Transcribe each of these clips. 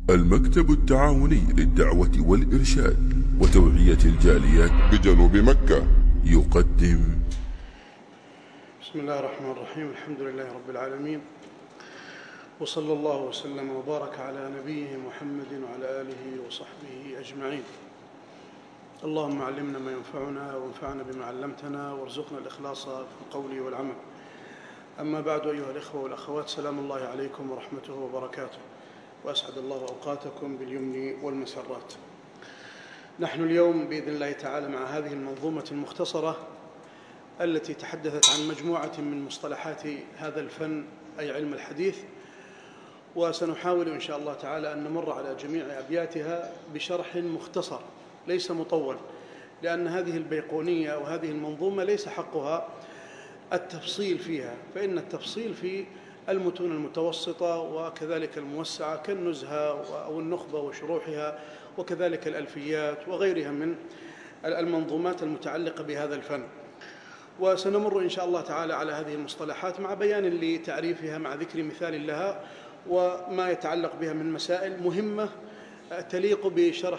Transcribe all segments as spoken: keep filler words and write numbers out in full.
المكتب التعاوني للدعوة والإرشاد وتوعية الجاليات بجنوب مكة يقدم. بسم الله الرحمن الرحيم. الحمد لله رب العالمين، وصلى الله وسلم وبارك على نبيه محمد وعلى آله وصحبه أجمعين. اللهم علمنا ما ينفعنا وانفعنا بما علمتنا وارزقنا الإخلاص في القول والعمل. أما بعد، أيها الإخوة والأخوات، سلام الله عليكم ورحمته وبركاته، وأسعد الله أوقاتكم باليمن والمسرات. نحن اليوم بإذن الله تعالى مع هذه المنظومة المختصرة التي تحدثت عن مجموعة من مصطلحات هذا الفن، أي علم الحديث، وسنحاول إن شاء الله تعالى أن نمر على جميع أبياتها بشرح مختصر ليس مطول، لأن هذه البيقونية وهذه المنظومة ليس حقها التفصيل فيها، فإن التفصيل في المتون المتوسطة وكذلك الموسعة كالنزهة أو النخبة وشروحها، وكذلك الألفيات وغيرها من المنظومات المتعلقة بهذا الفن. وسنمر إن شاء الله تعالى على هذه المصطلحات مع بيان لتعريفها، مع ذكر مثال لها وما يتعلق بها من مسائل مهمة تليق بشرح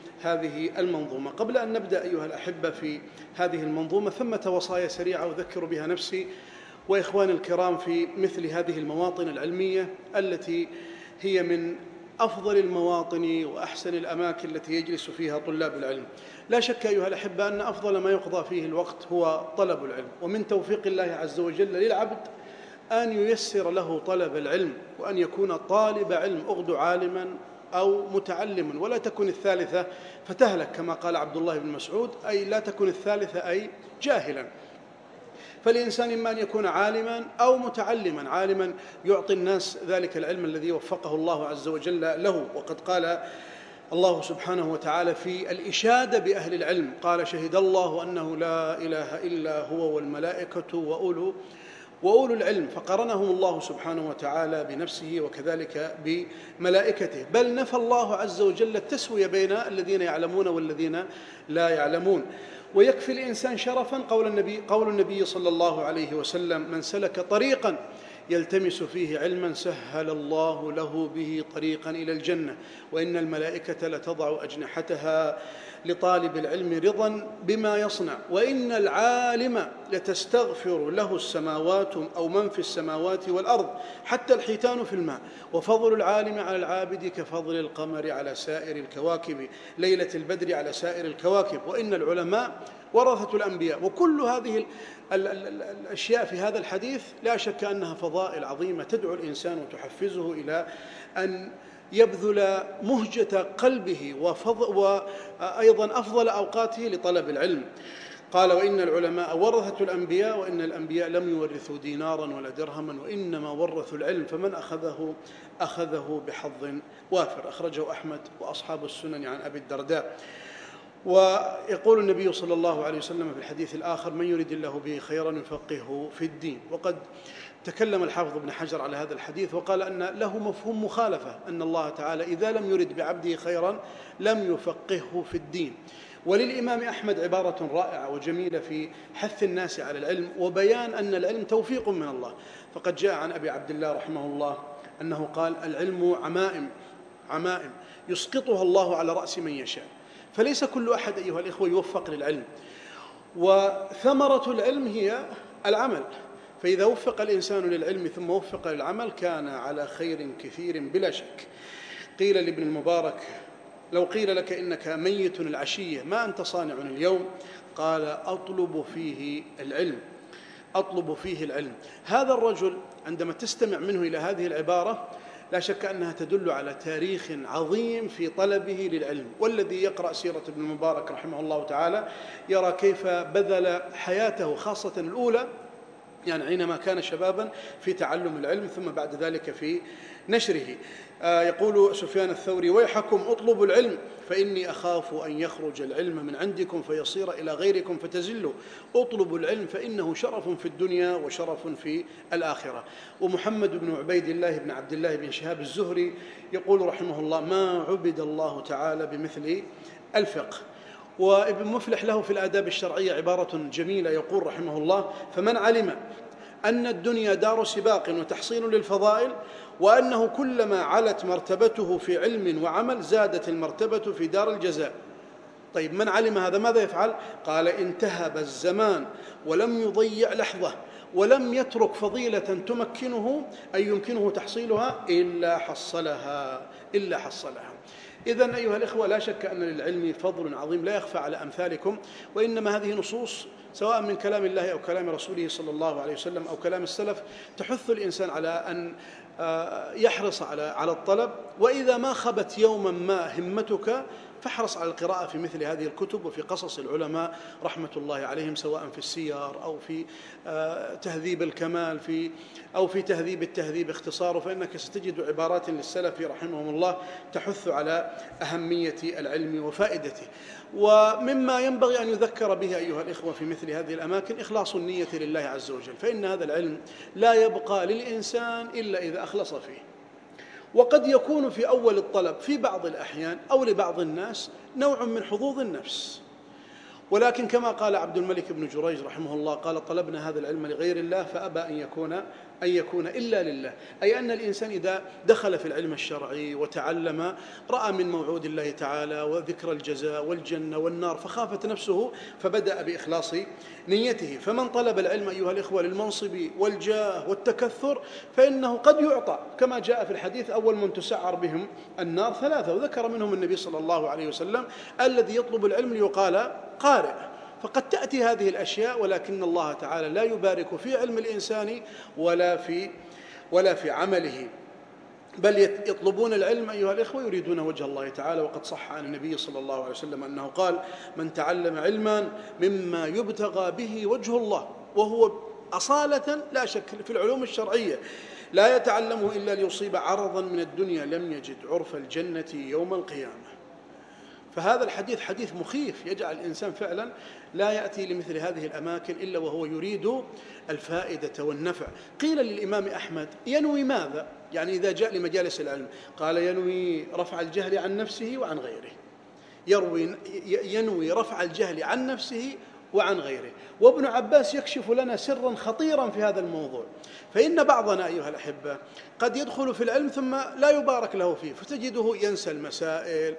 هذه المنظومة. قبل أن نبدأ أيها الأحبة في هذه المنظومة، ثمة وصايا سريعة أذكر بها نفسي وإخواني الكرام في مثل هذه المواطن العلمية التي هي من أفضل المواطن وأحسن الأماكن التي يجلس فيها طلاب العلم. لا شك أيها الأحبة أن أفضل ما يقضى فيه الوقت هو طلب العلم، ومن توفيق الله عز وجل للعبد أن ييسر له طلب العلم، وأن يكون طالب علم، أغد عالما أو متعلما، ولا تكن الثالثة فتهلك كما قال عبد الله بن مسعود، أي لا تكن الثالثة أي جاهلا. فالإنسان إما أن يكون عالما أو متعلما، عالما يعطي الناس ذلك العلم الذي وفقه الله عز وجل له. وقد قال الله سبحانه وتعالى في الإشادة بأهل العلم، قال: شهد الله أنه لا إله إلا هو والملائكة وأولو وأولو العلم، فقرنهم الله سبحانه وتعالى بنفسه وكذلك بملائكته، بل نفى الله عز وجل التسوية بين الذين يعلمون والذين لا يعلمون. ويكفي الإنسان شرفا قول النبي, قول النبي صلى الله عليه وسلم: من سلك طريقا يلتمس فيه علما سهل الله له به طريقا إلى الجنة، وإن الملائكة لتضع أجنحتها لطالب العلم رضا بما يصنع، وإن العالم لتستغفر له السماوات أو من في السماوات والأرض حتى الحيتان في الماء، وفضل العالم على العابد كفضل القمر على سائر الكواكب، ليلة البدر على سائر الكواكب، وإن العلماء ورثة الأنبياء. وكل هذه الأشياء في هذا الحديث لا شك أنها فضائل عظيمة تدعو الإنسان وتحفزه إلى أن يبذل مهجة قلبه وأيضا أفضل أوقاته لطلب العلم. قال: وإن العلماء ورثة الأنبياء، وإن الأنبياء لم يورثوا دينارا ولا درهما، وإنما ورثوا العلم، فمن أخذه أخذه بحظ وافر. أخرجه أحمد وأصحاب السنن عن أبي الدرداء. ويقول النبي صلى الله عليه وسلم في الحديث الآخر: من يريد الله به خيرا يفقهه في الدين. وقد تكلم الحافظ ابن حجر على هذا الحديث وقال أن له مفهوم مخالفة، أن الله تعالى إذا لم يرد بعبده خيرا لم يفقهه في الدين. وللإمام أحمد عبارة رائعة وجميلة في حث الناس على العلم وبيان أن العلم توفيق من الله. فقد جاء عن أبي عبد الله رحمه الله أنه قال: العلم عمائم عمائم يسقطها الله على رأس من يشاء، فليس كل أحد أيها الإخوة يوفق للعلم، وثمرة العلم هي العمل. فإذا وفق الإنسان للعلم ثم وفق للعمل كان على خير كثير بلا شك. قيل لابن المبارك: لو قيل لك إنك ميت العشية ما أنت صانع اليوم؟ قال: أطلب فيه العلم أطلب فيه العلم. هذا الرجل عندما تستمع منه إلى هذه العبارة لا شك أنها تدل على تاريخ عظيم في طلبه للعلم. والذي يقرأ سيرة ابن المبارك رحمه الله تعالى يرى كيف بذل حياته خاصة الأولى، يعني حينما كان شبابا، في تعلم العلم، ثم بعد ذلك في نشره. آه يقول سفيان الثوري: ويحكم اطلبوا العلم فإني أخاف أن يخرج العلم من عندكم فيصير إلى غيركم فتزلوا. اطلبوا العلم فإنه شرف في الدنيا وشرف في الآخرة. ومحمد بن عبيد الله بن عبد الله بن شهاب الزهري يقول رحمه الله: ما عبد الله تعالى بمثل الفقه. وابن مفلح له في الآداب الشرعية عبارة جميلة يقول رحمه الله: فمن علم أن الدنيا دار سباق وتحصين للفضائل، وأنه كلما علت مرتبته في علم وعمل زادت المرتبة في دار الجزاء. طيب من علم هذا ماذا يفعل؟ قال انتهب الزمان ولم يضيع لحظة ولم يترك فضيلة تمكنه أي يمكنه تحصيلها إلا حصلها إلا حصلها. إذن أيها الإخوة لا شك أن للعلم فضل عظيم لا يخفى على أمثالكم، وإنما هذه نصوص سواء من كلام الله أو كلام رسوله صلى الله عليه وسلم أو كلام السلف تحث الإنسان على أن يحرص على على الطلب، وإذا ما خبت يوما ما همتك فاحرص على القراءة في مثل هذه الكتب وفي قصص العلماء رحمة الله عليهم، سواء في السير أو في تهذيب الكمال في أو في تهذيب التهذيب اختصاره، فإنك ستجد عبارات للسلف رحمهم الله تحث على أهمية العلم وفائدته. ومما ينبغي أن يذكر به أيها الإخوة في مثل هذه الأماكن إخلاص النية لله عز وجل، فإن هذا العلم لا يبقى للإنسان إلا إذا أخلص فيه. وقد يكون في أول الطلب في بعض الأحيان أو لبعض الناس نوع من حظوظ النفس، ولكن كما قال عبد الملك بن جريج رحمه الله قال طلبنا هذا العلم لغير الله فأبى أن يكون أن يكون إلا لله، أي أن الإنسان إذا دخل في العلم الشرعي وتعلم رأى من موعود الله تعالى وذكر الجزاء والجنة والنار فخافت نفسه فبدأ بإخلاص نيته. فمن طلب العلم أيها الإخوة للمنصب والجاه والتكثر فإنه قد يعطى، كما جاء في الحديث أول من تسعر بهم النار ثلاثة، وذكر منهم النبي صلى الله عليه وسلم الذي يطلب العلم ليقال قارئ. فقد تأتي هذه الأشياء ولكن الله تعالى لا يبارك في علم الإنسان ولا في ولا في عمله، بل يطلبون العلم أيها الإخوة يريدون وجه الله تعالى. وقد صح عن النبي صلى الله عليه وسلم أنه قال من تعلم علما مما يبتغى به وجه الله، وهو أصالة لا شك في العلوم الشرعية، لا يتعلمه إلا ليصيب عرضا من الدنيا لم يجد عرف الجنة يوم القيامة. فهذا الحديث حديث مخيف يجعل الإنسان فعلا لا يأتي لمثل هذه الأماكن إلا وهو يريد الفائدة والنفع. قيل للإمام أحمد ينوي ماذا؟ يعني إذا جاء لمجالس العلم قال ينوي رفع الجهل عن نفسه وعن غيره، يروي ينوي رفع الجهل عن نفسه وعن غيره. وابن عباس يكشف لنا سرا خطيرا في هذا الموضوع، فإن بعضنا أيها الأحبة قد يدخل في العلم ثم لا يبارك له فيه، فتجده ينسى المسائل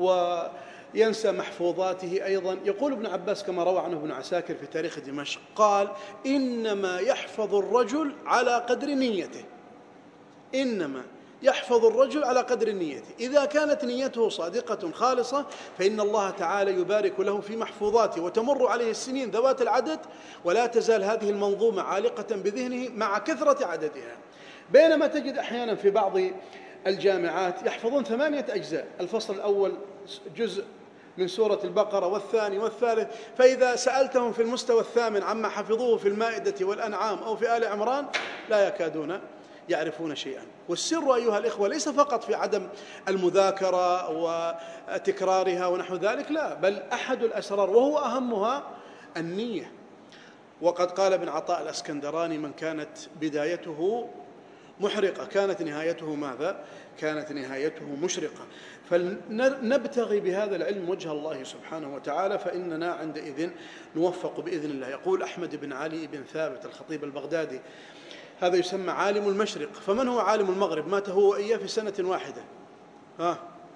وينسى محفوظاته أيضا. يقول ابن عباس كما روى عنه ابن عساكر في تاريخ دمشق قال إنما يحفظ الرجل على قدر نيته، إنما يحفظ الرجل على قدر نيته، إذا كانت نيته صادقة خالصة فإن الله تعالى يبارك له في محفوظاته وتمر عليه السنين ذوات العدد ولا تزال هذه المنظومة عالقة بذهنه مع كثرة عددها. بينما تجد أحيانا في بعض الجامعات يحفظون ثمانية أجزاء، الفصل الأول جزء من سورة البقرة والثاني والثالث، فإذا سألتهم في المستوى الثامن عما حفظوه في المائدة والأنعام أو في آل عمران لا يكادون يعرفون شيئا. والسر أيها الإخوة ليس فقط في عدم المذاكرة وتكرارها ونحو ذلك، لا، بل أحد الأسرار وهو أهمها النية. وقد قال ابن عطاء الأسكندراني من كانت بدايته محرقة كانت نهايته ماذا؟ كانت نهايته مشرقة. فلنبتغي بهذا العلم وجه الله سبحانه وتعالى فإننا عندئذ نوفق بإذن الله. يقول أحمد بن علي بن ثابت الخطيب البغدادي هذا يسمى عالم المشرق، فمن هو عالم المغرب؟ مات هو وإياه في سنة واحدة. ها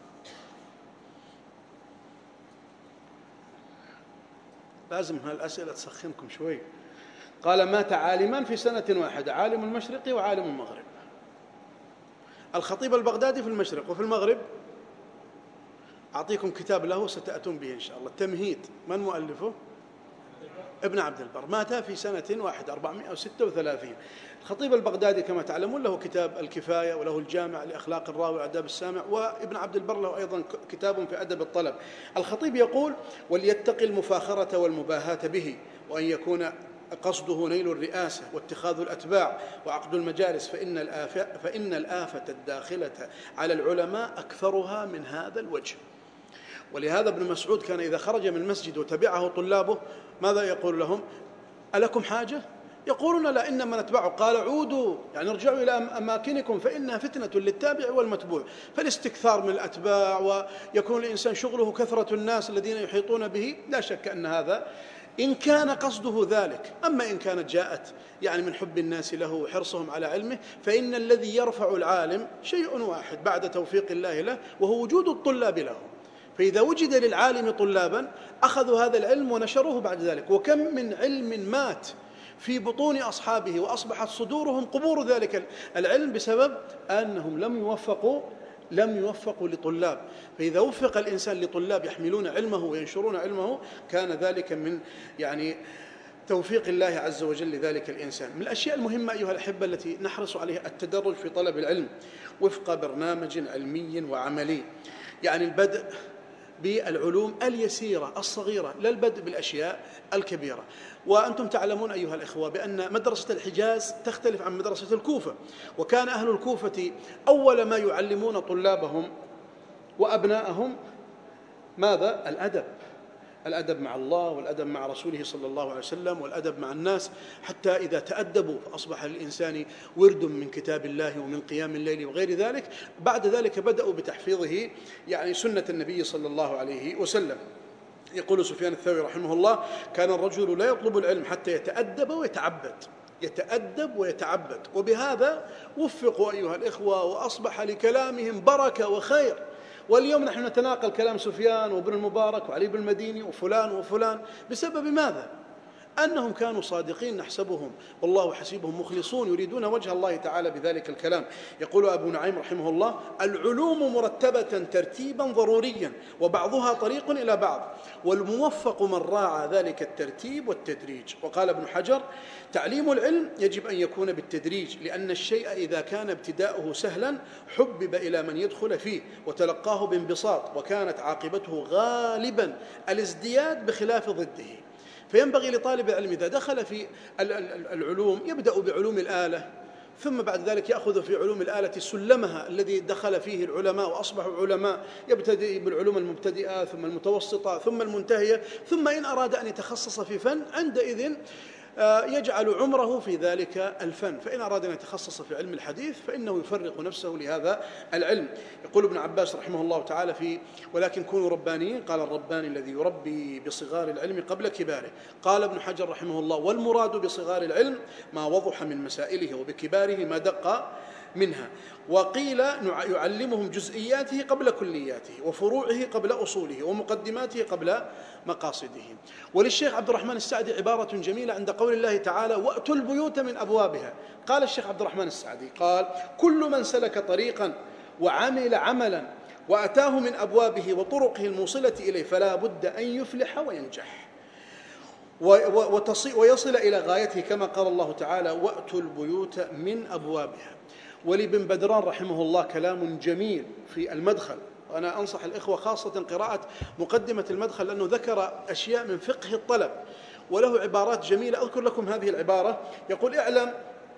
لازم هالأسئلة تسخنكم شوي. قال مات عالمان في سنة واحدة، عالم المشرق وعالم المغرب. الخطيب البغدادي في المشرق، وفي المغرب أعطيكم كتاب له ستأتون به إن شاء الله، التمهيد. من مؤلفه؟ ابن عبد البر، مات في سنة واحدة أربعمائة وستة وثلاثين. الخطيب البغدادي كما تعلمون له كتاب الكفاية وله الجامع لأخلاق الراوي وآداب السامع، وابن عبد البر له أيضا كتاب في أدب الطلب. الخطيب يقول وليتقي المفاخرة والمباهاة به، وأن يكون قصده نيل الرئاسة واتخاذ الأتباع وعقد المجالس، فإن الآفة, فإن الآفة الداخلة على العلماء أكثرها من هذا الوجه. ولهذا ابن مسعود كان إذا خرج من المسجد وتبعه طلابه ماذا يقول لهم؟ ألكم حاجة؟ يقولون لا إنما نتبعه. قال عودوا، يعني ارجعوا إلى أماكنكم فإنها فتنة للتابع والمتبوع. فالاستكثار من الأتباع ويكون الإنسان شغله كثرة الناس الذين يحيطون به لا شك أن هذا إن كان قصده ذلك. أما إن كانت جاءت يعني من حب الناس له وحرصهم على علمه، فإن الذي يرفع العالم شيء واحد بعد توفيق الله له، وهو وجود الطلاب له. فإذا وجد للعالم طلابا أخذوا هذا العلم ونشروه بعد ذلك. وكم من علم مات في بطون أصحابه وأصبحت صدورهم قبور ذلك العلم بسبب أنهم لم يوفقوا لم يوفقوا لطلاب. فإذا وفق الإنسان لطلاب يحملون علمه وينشرون علمه، كان ذلك من يعني توفيق الله عز وجل لذلك الإنسان. من الأشياء المهمة أيها الأحبة التي نحرص عليها التدرج في طلب العلم وفق برنامج علمي وعملي، يعني البدء بالعلوم اليسيرة الصغيرة، لا البدء بالأشياء الكبيرة. وأنتم تعلمون أيها الإخوة بأن مدرسة الحجاز تختلف عن مدرسة الكوفة، وكان أهل الكوفة أول ما يعلمون طلابهم وأبنائهم ماذا؟ الأدب، الأدب مع الله والأدب مع رسوله صلى الله عليه وسلم والأدب مع الناس، حتى إذا تأدبوا فأصبح للإنسان ورد من كتاب الله ومن قيام الليل وغير ذلك. بعد ذلك بدأوا بتحفيظه يعني سنة النبي صلى الله عليه وسلم. يقول سفيان الثوري رحمه الله: كان الرجل لا يطلب العلم حتى يتأدب ويتعبد، يتأدب ويتعبد. وبهذا وفقوا أيها الإخوة، وأصبح لكلامهم بركة وخير. واليوم نحن نتناقل كلام سفيان وابن المبارك وعلي بن المديني وفلان وفلان بسبب ماذا؟ أنهم كانوا صادقين نحسبهم، والله حسيبهم مخلصون يريدون وجه الله تعالى بذلك الكلام. يقول أبو نعيم رحمه الله: العلوم مرتبة ترتيبا ضروريا، وبعضها طريق إلى بعض، والموفق من راعى ذلك الترتيب والتدريج. وقال ابن حجر: تعليم العلم يجب أن يكون بالتدريج، لأن الشيء إذا كان ابتداؤه سهلا حبب إلى من يدخل فيه وتلقاه بانبساط، وكانت عاقبته غالبا الازدياد بخلاف ضده. فينبغي لطالب العلم إذا دخل في العلوم يبدأ بعلوم الآلة، ثم بعد ذلك يأخذ في علوم الآلة سلمها الذي دخل فيه العلماء وأصبحوا علماء، يبتدئ بالعلوم المبتدئة ثم المتوسطة ثم المنتهية، ثم إن أراد أن يتخصص في فن عندئذ يجعل عمره في ذلك الفن. فإن أراد أن يتخصص في علم الحديث فإنه يفرق نفسه لهذا العلم. يقول ابن عباس رحمه الله تعالى في: ولكن كونوا ربانيين، قال: الرباني الذي يربي بصغار العلم قبل كباره. قال ابن حجر رحمه الله: والمراد بصغار العلم ما وضح من مسائله، وبكباره ما دق منها. وقيل يعلمهم جزئياته قبل كلياته، وفروعه قبل أصوله، ومقدماته قبل مقاصده. وللشيخ عبد الرحمن السعدي عبارة جميلة عند قول الله تعالى: وأتوا البيوت من أبوابها. قال الشيخ عبد الرحمن السعدي قال: كل من سلك طريقا وعمل عملا وأتاه من أبوابه وطرقه الموصلة إليه فلا بد أن يفلح وينجح ويصل إلى غايته، كما قال الله تعالى: وأتوا البيوت من أبوابها. ولابن بدران رحمه الله كلام جميل في المدخل، وأنا أنصح الإخوة خاصة قراءة مقدمة المدخل، لأنه ذكر أشياء من فقه الطلب وله عبارات جميلة. أذكر لكم هذه العبارة. يقول: اعلم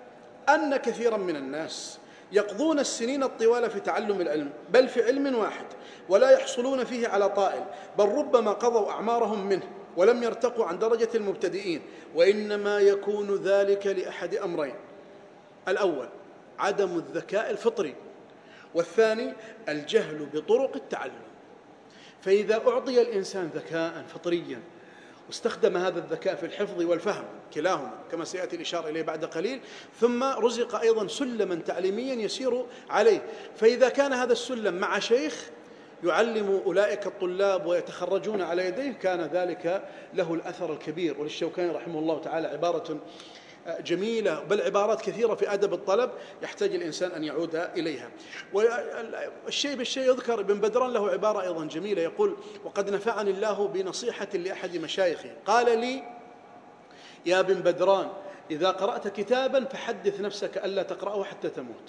أن كثيرا من الناس يقضون السنين الطوال في تعلم العلم، بل في علم واحد، ولا يحصلون فيه على طائل، بل ربما قضوا أعمارهم منه ولم يرتقوا عن درجة المبتدئين، وإنما يكون ذلك لأحد أمرين: الأول عدم الذكاء الفطري، والثاني الجهل بطرق التعلم. فإذا أعطي الإنسان ذكاء فطريا واستخدم هذا الذكاء في الحفظ والفهم كلاهما كما سيأتي الإشارة إليه بعد قليل، ثم رزق أيضا سلما تعليميا يسير عليه، فإذا كان هذا السلم مع شيخ يعلم أولئك الطلاب ويتخرجون على يديه كان ذلك له الأثر الكبير. وللشوكاني رحمه الله تعالى عبارة جميلة، بل عبارات كثيرة في أدب الطلب يحتاج الإنسان أن يعود إليها. والشيء بالشيء يذكر ابن بدران له عبارة أيضا جميلة، يقول: وقد نفعني الله بنصيحة لأحد مشايخي قال لي: يا ابن بدران، إذا قرأت كتابا فحدث نفسك ألا تقرأه حتى تموت.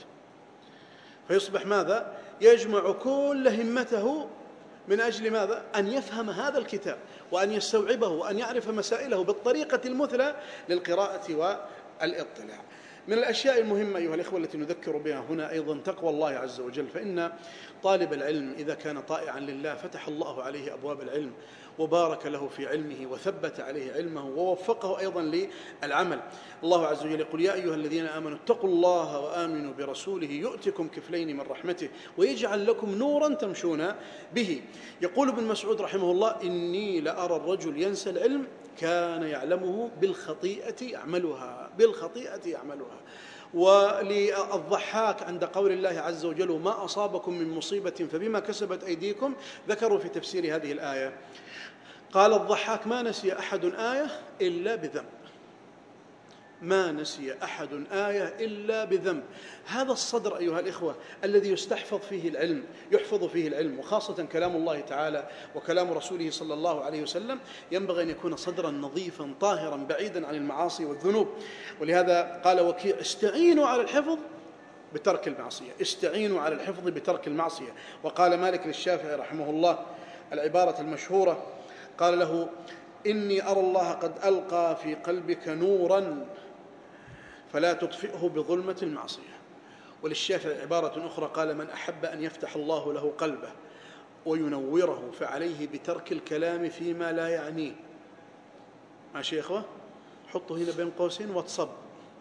فيصبح ماذا؟ يجمع كل همته من أجل ماذا؟ أن يفهم هذا الكتاب وأن يستوعبه وأن يعرف مسائله بالطريقة المثلى للقراءة والاطلاع. من الأشياء المهمة أيها الإخوة التي نذكر بها هنا أيضا تقوى الله عز وجل، فإن طالب العلم إذا كان طائعا لله فتح الله عليه أبواب العلم وبارك له في علمه وثبت عليه علمه ووفقه أيضا للعمل. الله عز وجل يقول: يا أيها الذين آمنوا اتقوا الله وآمنوا برسوله يؤتكم كفلين من رحمته ويجعل لكم نورا تمشون به. يقول ابن مسعود رحمه الله: إني لأرى الرجل ينسى العلم كان يعلمه بالخطيئة يعملها بالخطيئة يعملها. وللضحاك عند قول الله عز وجل ما أصابكم من مصيبة فبما كسبت أيديكم ذكروا في تفسير هذه الآية قال الضحاك ما نسي أحد آية إلا بذنب ما نسي أحد آية إلا بذنب. هذا الصدر أيها الإخوة الذي يستحفظ فيه العلم يحفظ فيه العلم وخاصة كلام الله تعالى وكلام رسوله صلى الله عليه وسلم ينبغي أن يكون صدرا نظيفا طاهرا بعيدا عن المعاصي والذنوب. ولهذا قال وكيع استعينوا على الحفظ بترك المعصية استعينوا على الحفظ بترك المعصية. وقال مالك للشافعي رحمه الله العبارة المشهورة قال له إني أرى الله قد ألقى في قلبك نورا فلا تطفئه بظلمة المعصية. وللشافعي عبارة أخرى قال من أحب أن يفتح الله له قلبه وينوره فعليه بترك الكلام فيما لا يعنيه. ماشي يا إخوة حطوا هنا بين قوسين وتصب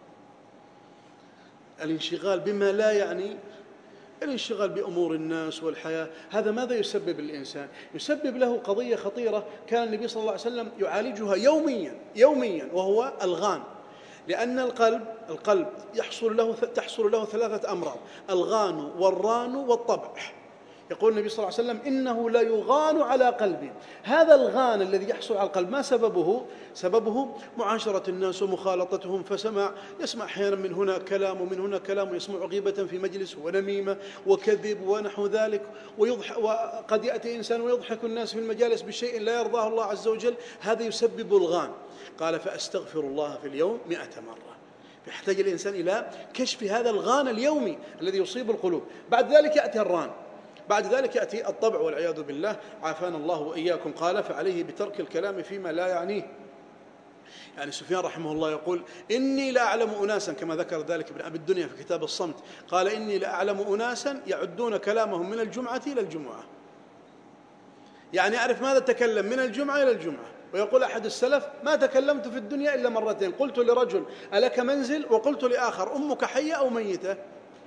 الانشغال بما لا يعني الانشغال بأمور الناس والحياة هذا ماذا يسبب للإنسان؟ يسبب له قضية خطيرة كان النبي صلى الله عليه وسلم يعالجها يوميا يوميا وهو الغان. لأن القلب القلب يحصل له تحصل له ثلاثة أمراض الغان والران والطبع. يقول النبي صلى الله عليه وسلم إنه لا يغان على قلبي. هذا الغان الذي يحصل على القلب ما سببه؟ سببه معاشرة الناس ومخالطتهم فسمع يسمع أحيانا من هنا كلام ومن هنا كلام ويسمع غيبة في مجلس ونميمة وكذب ونحو ذلك ويضحك وقد يأتي إنسان ويضحك الناس في المجالس بشيء لا يرضاه الله عز وجل هذا يسبب الغان. قال فأستغفر الله في اليوم مئة مرة. يحتاج الإنسان إلى كشف هذا الغان اليومي الذي يصيب القلوب. بعد ذلك يأتي الران بعد ذلك يأتي الطبع والعياذ بالله عافانا الله وإياكم. قال فعليه بترك الكلام فيما لا يعنيه. يعني سفيان رحمه الله يقول إني لا أعلم أناسا كما ذكر ذلك ابن أبي الدنيا في كتاب الصمت قال إني لا أعلم أناسا يعدون كلامهم من الجمعة إلى الجمعة. يعني أعرف ماذا تكلم من الجمعة إلى الجمعة. ويقول أحد السلف ما تكلمت في الدنيا إلا مرتين قلت لرجل ألك منزل وقلت لآخر أمك حية أو ميتة.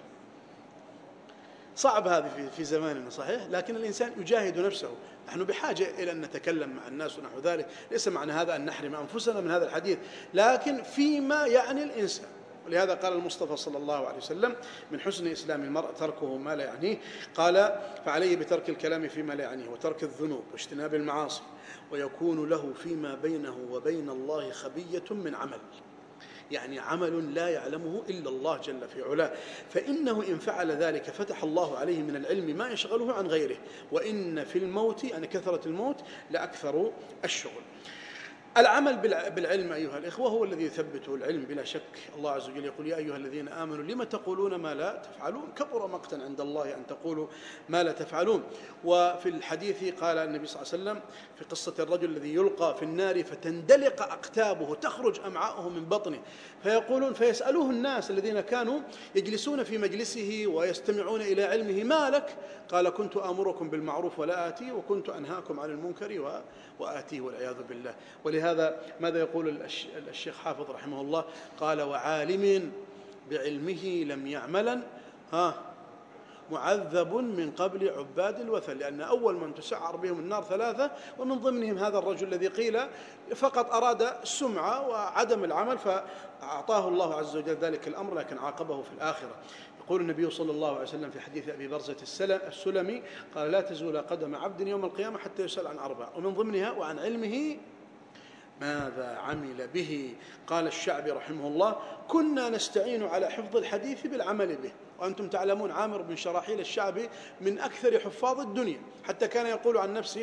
صعب هذه في زماننا صحيح لكن الإنسان يجاهد نفسه. نحن بحاجة إلى أن نتكلم مع الناس ونحو ذلك ليس معنى هذا أن نحرم أنفسنا من هذا الحديث لكن فيما يعني الإنسان. ولهذا قال المصطفى صلى الله عليه وسلم من حسن إسلام المرء تركه ما لا يعنيه. قال فعليه بترك الكلام فيما لا يعنيه وترك الذنوب واجتناب المعاصي ويكون له فيما بينه وبين الله خبية من عمل يعني عمل لا يعلمه إلا الله جل في علاه. فإنه إن فعل ذلك فتح الله عليه من العلم ما يشغله عن غيره. وإن في الموت يعني كثرة الموت لأكثر الشغل. العمل بالعلم أيها الإخوة هو الذي يثبته العلم بلا شك. الله عز وجل يقول يا أيها الذين آمنوا لما تقولون ما لا تفعلون كبر مقتا عند الله أن تقولوا ما لا تفعلون. وفي الحديث قال النبي صلى الله عليه وسلم في قصة الرجل الذي يلقى في النار فتندلق أقتابه تخرج أمعاؤه من بطنه فيقولون فيسألوه الناس الذين كانوا يجلسون في مجلسه ويستمعون إلى علمه ما لك؟ قال كنت آمركم بالمعروف ولا آتي وكنت أنهاكم عن المنكر وآتيه والعياذ بالله. ولهذا ماذا يقول الشيخ حافظ رحمه الله قال وعالم بعلمه لم يعملا ها معذب من قبل عباد الوثن. لأن أول من تسعر بهم النار ثلاثة ومن ضمنهم هذا الرجل الذي قيل فقط أراد السمعة وعدم العمل فأعطاه الله عز وجل ذلك الأمر لكن عاقبه في الآخرة. يقول النبي صلى الله عليه وسلم في حديث أبي برزة السلمي قال لا تزول قدم عبد يوم القيامة حتى يسأل عن أربع ومن ضمنها وعن علمه ماذا عمل به. قال الشعبي رحمه الله كنا نستعين على حفظ الحديث بالعمل به. وأنتم تعلمون عامر بن شراحيل الشعبي من أكثر حفاظ الدنيا حتى كان يقول عن نفسه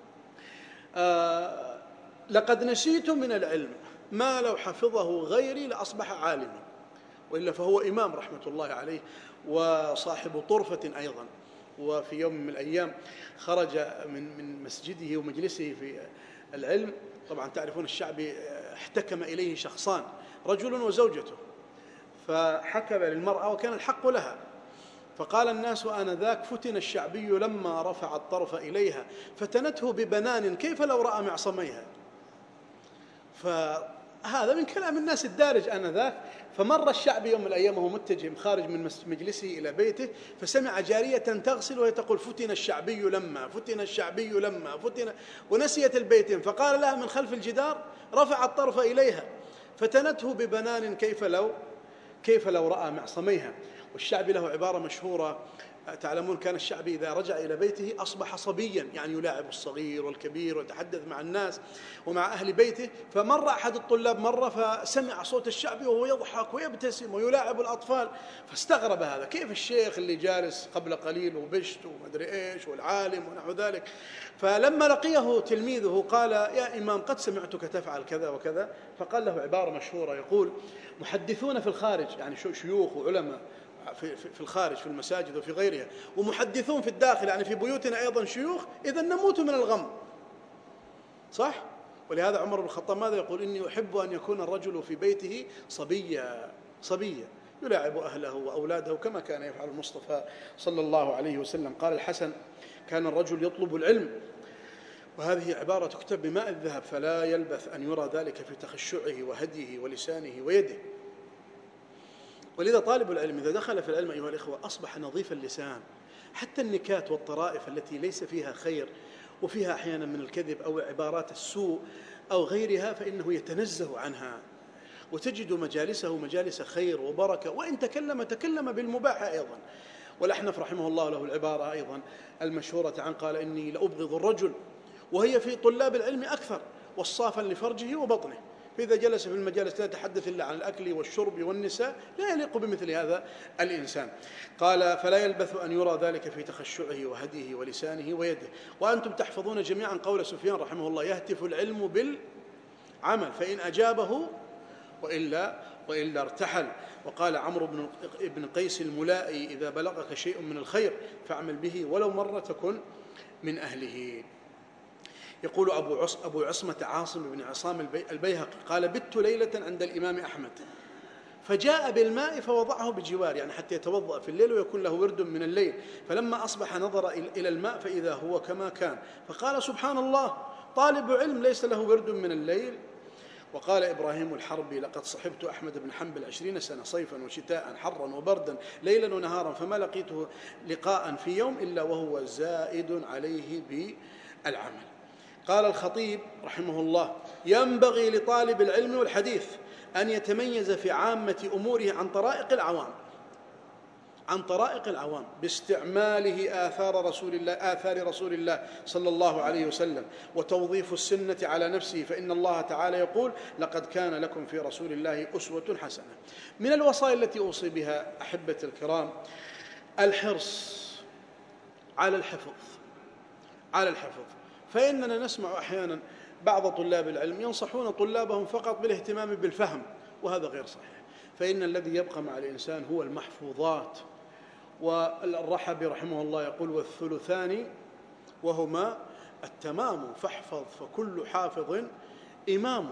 آه لقد نسيت من العلم ما لو حفظه غيري لأصبح عالما. وإلا فهو إمام رحمة الله عليه وصاحب طرفة أيضا. وفي يوم من الأيام خرج من من مسجده ومجلسه في العلم. طبعا تعرفون الشعبي احتكم إليه شخصان رجل وزوجته فحكم للمرأة وكان الحق لها فقال الناس آنذاك فتن الشعبي لما رفع الطرف إليها فتنته ببنان كيف لو رأى معصميها. هذا من كلام الناس الدارج آنذاك. فمر الشعبي يوم من الأيام وهو متجه خارج من مجلسه إلى بيته، فسمع جارية تغسل وهي تقول: فتن الشعبي لما فتن الشعبي لما فتن، ونسيت البيتين. فقال لها من خلف الجدار، رفع الطرف إليها فتنته ببنان كيف لو كيف لو رأى معصميها. والشعبي له عبارة مشهورة، تعلمون كان الشعبي إذا رجع إلى بيته أصبح صبيا، يعني يلاعب الصغير والكبير ويتحدث مع الناس ومع أهل بيته. فمر أحد الطلاب مرة فسمع صوت الشعبي وهو يضحك ويبتسم ويلاعب الأطفال، فاستغرب هذا، كيف الشيخ اللي جالس قبل قليل وبشت ومدري إيش والعالم ونحو ذلك. فلما لقيه تلميذه قال: يا إمام قد سمعتك تفعل كذا وكذا. فقال له عبارة مشهورة يقول: محدثون في الخارج، يعني شيوخ وعلماء في في الخارج في المساجد وفي غيرها، ومحدثون في الداخل، يعني في بيوتنا أيضا شيوخ، إذا نموت من الغم. صح؟ ولهذا عمر بن الخطاب ماذا يقول؟ إني أحب أن يكون الرجل في بيته صبيا صبيا يلاعب أهله وأولاده كما كان يفعل المصطفى صلى الله عليه وسلم. قال الحسن: كان الرجل يطلب العلم، وهذه عبارة تكتب بماء الذهب، فلا يلبث أن يرى ذلك في تخشعه وهديه ولسانه ويده. ولذا طالب العلم إذا دخل في العلم أيها الإخوة أصبح نظيف اللسان، حتى النكات والطرائف التي ليس فيها خير وفيها أحيانا من الكذب أو عبارات السوء أو غيرها فإنه يتنزه عنها، وتجد مجالسه مجالس خير وبركة، وإن تكلم تكلم بالمباح أيضا. والأحنف رحمه الله له العبارة أيضا المشهورة عن قال: إني لأبغض الرجل وهي في طلاب العلم أكثر وصافا لفرجه وبطنه. فإذا جلس في المجالس لا يتحدث إلا عن الأكل والشرب والنساء، لا يليق بمثل هذا الإنسان. قال: فلا يلبث أن يرى ذلك في تخشعه وهديه ولسانه ويده. وأنتم تحفظون جميعا قول سفيان رحمه الله: يهتف العلم بالعمل فإن أجابه وإلا وإلا ارتحل. وقال عمرو بن ابن قيس الملائي: إذا بلغك شيء من الخير فاعمل به ولو مرة تكن من أهله. يقول أبو عص أبو عصمة عاصم بن عصام البيهقي قال: بت ليلة عند الإمام أحمد فجاء بالماء فوضعه بجوار، يعني حتى يتوضأ في الليل ويكون له ورد من الليل. فلما أصبح نظر إلى الماء فإذا هو كما كان، فقال: سبحان الله، طالب علم ليس له ورد من الليل. وقال إبراهيم الحربي: لقد صحبت أحمد بن حنبل عشرين سنة صيفا وشتاء حرا وبردا ليلا ونهارا، فما لقيته لقاء في يوم إلا وهو زائد عليه بالعمل. قال الخطيب رحمه الله: ينبغي لطالب العلم والحديث أن يتميز في عامة أموره عن طرائق العوام عن طرائق العوام باستعماله آثار رسول الله آثار رسول الله صلى الله عليه وسلم، وتوظيف السنة على نفسه، فإن الله تعالى يقول: لقد كان لكم في رسول الله أسوة حسنة. من الوصايا التي أوصي بها أحبة الكرام الحرص على الحفظ على الحفظ فإننا نسمع أحيانا بعض طلاب العلم ينصحون طلابهم فقط بالاهتمام بالفهم، وهذا غير صحيح. فإن الذي يبقى مع الإنسان هو المحفوظات. والرحبي رحمه الله يقول: والثلثان وهما التمام فاحفظ فكل حافظ إمام.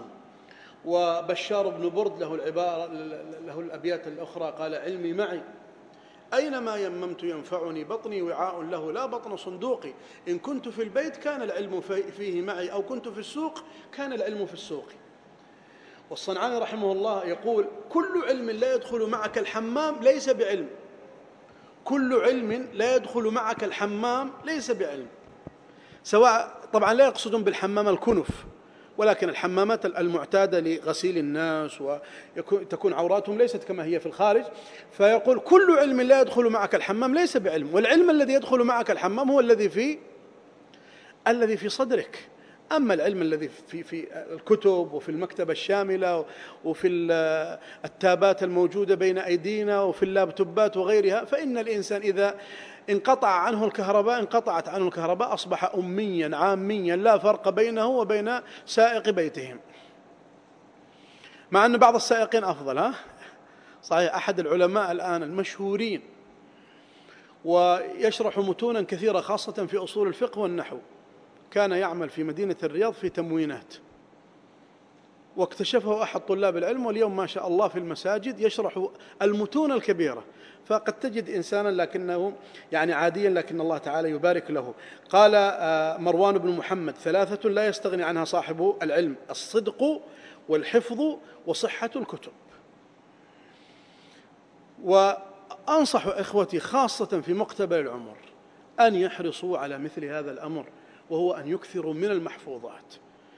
وبشار بن برد له العبارة له الأبيات الأخرى قال: علمي معي أينما يممت ينفعني، بطني وعاء له لا بطن صندوقي، إن كنت في البيت كان العلم فيه معي، أو كنت في السوق كان العلم في السوق. والصنعاني رحمه الله يقول: كل علم لا يدخل معك الحمام ليس بعلم كل علم لا يدخل معك الحمام ليس بعلم. سواء طبعا لا يقصدون بالحمام الكنف، ولكن الحمامات المعتادة لغسيل الناس وتكون عوراتهم ليست كما هي في الخارج. فيقول: كل علم لا يدخل معك الحمام ليس بعلم، والعلم الذي يدخل معك الحمام هو الذي في الذي في صدرك. أما العلم الذي في في الكتب وفي المكتبة الشاملة وفي التابات الموجودة بين أيدينا وفي اللابتوبات وغيرها، فإن الإنسان إذا انقطع عنه الكهرباء انقطعت عنه الكهرباء أصبح أميا عاميا لا فرق بينه وبين سائق بيتهم، مع أن بعض السائقين أفضل. ها صحيح. أحد العلماء الآن المشهورين ويشرح متونا كثيرة خاصة في أصول الفقه والنحو، كان يعمل في مدينة الرياض في تموينات، واكتشفه أحد طلاب العلم، واليوم ما شاء الله في المساجد يشرح المتون الكبيرة. فقد تجد إنسانا لكنه يعني عاديا لكن الله تعالى يبارك له. قال مروان بن محمد: ثلاثة لا يستغني عنها صاحب العلم: الصدق والحفظ وصحة الكتب. وأنصح إخوتي خاصة في مقتبل العمر أن يحرصوا على مثل هذا الأمر، وهو أن يكثروا من المحفوظات،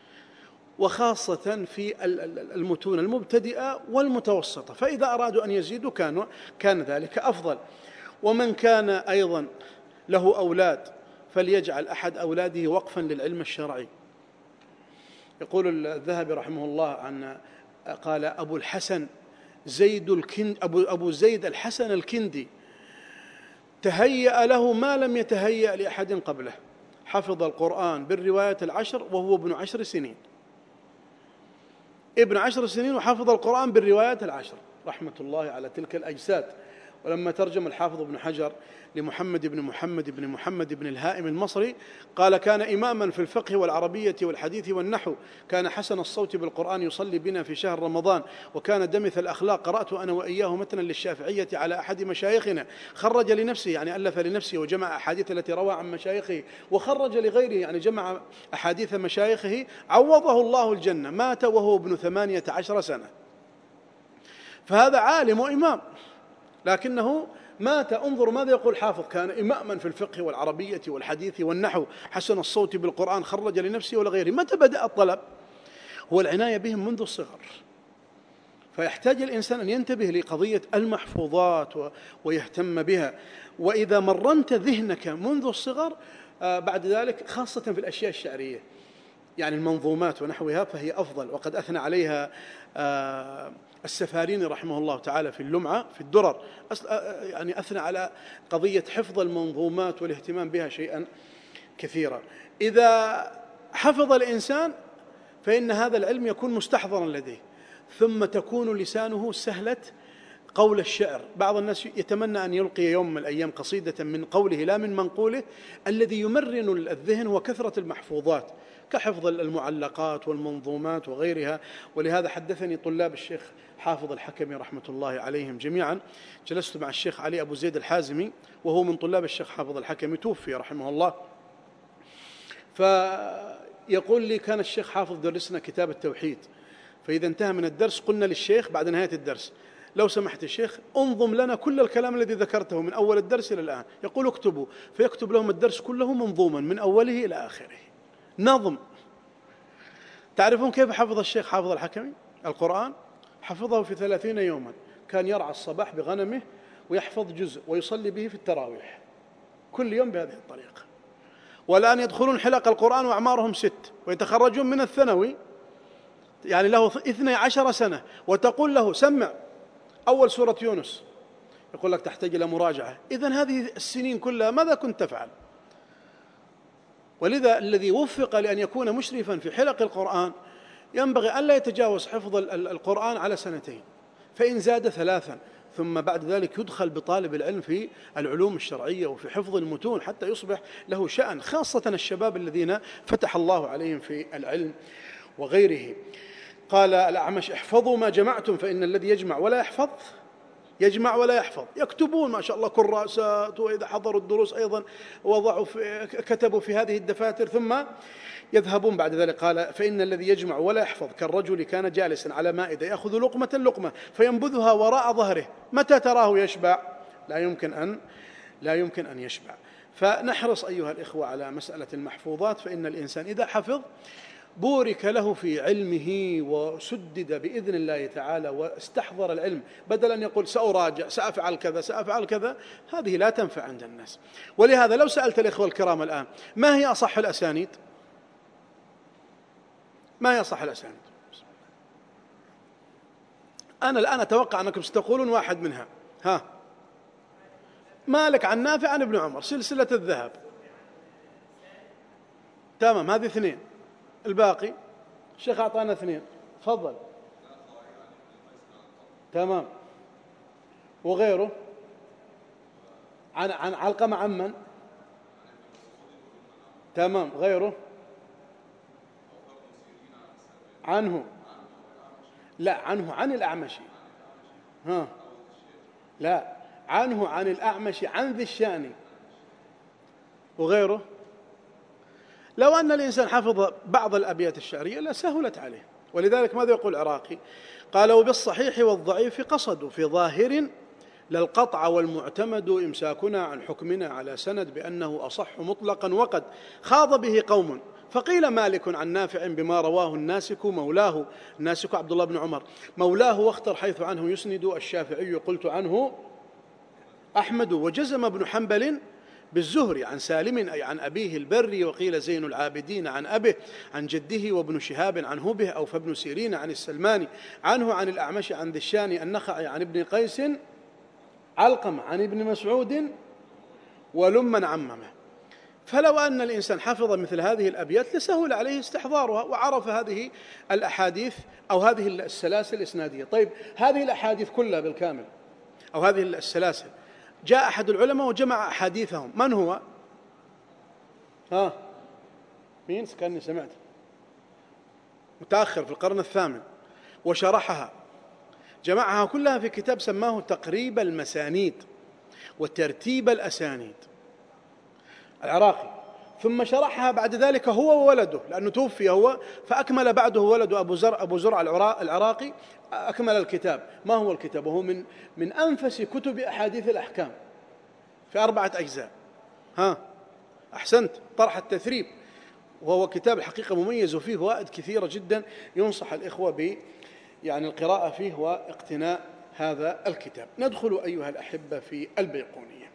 وخاصة في المتون المبتدئة والمتوسطة، فإذا أرادوا أن يزيدوا كانوا كان ذلك أفضل. ومن كان أيضا له أولاد فليجعل أحد أولاده وقفا للعلم الشرعي. يقول الذهبي رحمه الله عن قال أبو الحسن زيد الكند أبو, أبو زيد الحسن الكندي تهيأ له ما لم يتهيأ لأحد قبله، حفظ القرآن بالروايات العشر وهو ابن عشر سنين، ابن عشر سنين وحفظ القرآن بالروايات العشر، رحمة الله على تلك الأجساد. ولما ترجم الحافظ ابن حجر لمحمد بن محمد بن محمد بن الهائم المصري قال: كان إماما في الفقه والعربية والحديث والنحو، كان حسن الصوت بالقرآن، يصلي بنا في شهر رمضان، وكان دمث الأخلاق. قرأت أنا وإياه متنا للشافعية على أحد مشايخنا، خرج لنفسه يعني ألف لنفسه وجمع أحاديث التي روى عن مشايخه، وخرج لغيره يعني جمع أحاديث مشايخه، عوضه الله الجنة. مات وهو ابن ثمانية عشر سنة، فهذا عالم وإمام، لكنه مات. انظر ماذا يقول حافظ: كان إماما في الفقه والعربية والحديث والنحو، حسن الصوت بالقرآن، خرج لنفسه ولغيره. متى بدأ الطلب؟ هو العناية بهم منذ الصغر. فيحتاج الإنسان أن ينتبه لقضية المحفوظات ويهتم بها. وإذا مرنت ذهنك منذ الصغر بعد ذلك، خاصة في الأشياء الشعرية يعني المنظومات ونحوها، فهي أفضل. وقد أثنى عليها السفاريني رحمه الله تعالى في اللمعة في الدرر، يعني أثنى على قضية حفظ المنظومات والاهتمام بها شيئا كثيرا. إذا حفظ الإنسان فإن هذا العلم يكون مستحضرا لديه، ثم تكون لسانه سهلة قول الشعر. بعض الناس يتمنى أن يلقي يوم من الأيام قصيدة من قوله لا من منقوله. الذي يمرن الذهن وكثرة المحفوظات كحفظ المعلقات والمنظومات وغيرها. ولهذا حدثني طلاب الشيخ حافظ الحكمي رحمة الله عليهم جميعا، جلست مع الشيخ علي أبو زيد الحازمي وهو من طلاب الشيخ حافظ الحكمي، توفي رحمه الله. فيقول لي: كان الشيخ حافظ درسنا كتاب التوحيد، فإذا انتهى من الدرس قلنا للشيخ بعد نهاية الدرس: لو سمحت الشيخ انظم لنا كل الكلام الذي ذكرته من أول الدرس إلى الآن. يقول: اكتبوا. فيكتب لهم الدرس كله منظوما من أوله إلى آخره، نظم. تعرفون كيف حفظ الشيخ حافظ الحكمي القرآن؟ حفظه في ثلاثين يوما. كان يرعى الصباح بغنمه ويحفظ جزء ويصلي به في التراويح كل يوم بهذه الطريقة. والآن يدخلون حلق القرآن وأعمارهم ست، ويتخرجون من الثانوي، يعني له اثني عشر سنة، وتقول له: سمع أول سورة يونس، يقول لك: تحتاج إلى مراجعة. إذن هذه السنين كلها ماذا كنت تفعل؟ ولذا الذي وفق لأن يكون مشرفا في حلق القرآن ينبغي ألا يتجاوز حفظ القرآن على سنتين، فإن زاد ثلاثا، ثم بعد ذلك يدخل بطالب العلم في العلوم الشرعية وفي حفظ المتون حتى يصبح له شأن، خاصة الشباب الذين فتح الله عليهم في العلم وغيره. قال الأعمش: احفظوا ما جمعتم، فإن الذي يجمع ولا يحفظ يجمع ولا يحفظ. يكتبون ما شاء الله كراسات، وإذا حضروا الدروس أيضا وضعوا في كتبوا في هذه الدفاتر، ثم يذهبون بعد ذلك. قال: فإن الذي يجمع ولا يحفظ كالرجل كان جالسا على مائدة يأخذ لقمة لقمة فينبذها وراء ظهره، متى تراه يشبع؟ لا يمكن أن لا يمكن أن يشبع. فنحرص أيها الإخوة على مسألة المحفوظات، فإن الإنسان إذا حفظ بورك له في علمه وسدد بإذن الله تعالى واستحضر العلم، بدل أن يقول سأراجع، سأفعل كذا سأفعل كذا، هذه لا تنفع عند الناس. ولهذا لو سألت الإخوة الكرام الآن: ما هي أصح الأسانيد؟ ما هي أصح الأسانيد؟ أنا الآن أتوقع أنكم ستقولون واحد منها. ها، مالك عن نافع عن ابن عمر، سلسلة الذهب. تمام، هذه اثنين. الباقي الشيخ أعطانا اثنين، تفضل. تمام. وغيره عن عن علقمة عن من؟ تمام. غيره عنه؟ لا، عنه عن الأعمش. ها، لا، عنه عن الأعمش عن ذي الشأن. وغيره؟ لو أن الإنسان حفظ بعض الأبيات الشعرية لسهلت عليه، ولذلك ماذا يقول العراقي؟ قال: وبالصحيح والضعيف قصدوا في ظاهر للقطع والمعتمد إمساكنا عن حكمنا على سند بأنه أصح مطلقا، وقد خاض به قوم فقيل مالك عن نافع بما رواه الناسك مولاه، الناسك عبد الله بن عمر مولاه، واختر حيث عنه يسند، الشافعي قلت عنه أحمد، وجزم ابن حنبل بالزهري عن سالم أي عن أبيه البري، وقيل زين العابدين عن أبيه عن جده، وابن شهاب عن هبه أو فابن سيرين عن السلماني عنه، عن الأعمش عن ذشاني النخعي عن ابن قيس علقم عن ابن مسعود ولمن عممه. فلو أن الإنسان حفظ مثل هذه الأبيات لسهل عليه استحضارها وعرف هذه الأحاديث أو هذه السلاسل الإسنادية. طيب هذه الأحاديث كلها بالكامل أو هذه السلاسل جاء أحد العلماء وجمع أحاديثهم، من هو؟ ها مين؟ كأني سمعت متأخر في القرن الثامن، وشرحها جمعها كلها في كتاب سماه تقريب المسانيد وترتيب الأسانيد، العراقي. ثم شرحها بعد ذلك هو وولده، لأنه توفي هو، فأكمل بعده ولده أبو زرع أبو زرع العراقي أكمل الكتاب. ما هو الكتاب؟ وهو من من أنفس كتب أحاديث الأحكام في أربعة أجزاء. ها أحسنت، طرح التثريب، وهو كتاب الحقيقة مميز وفيه فوائد كثيرة جدا، ينصح الإخوة ب يعني القراءة فيه واقتناء هذا الكتاب. ندخل أيها الأحبة في البيقونية.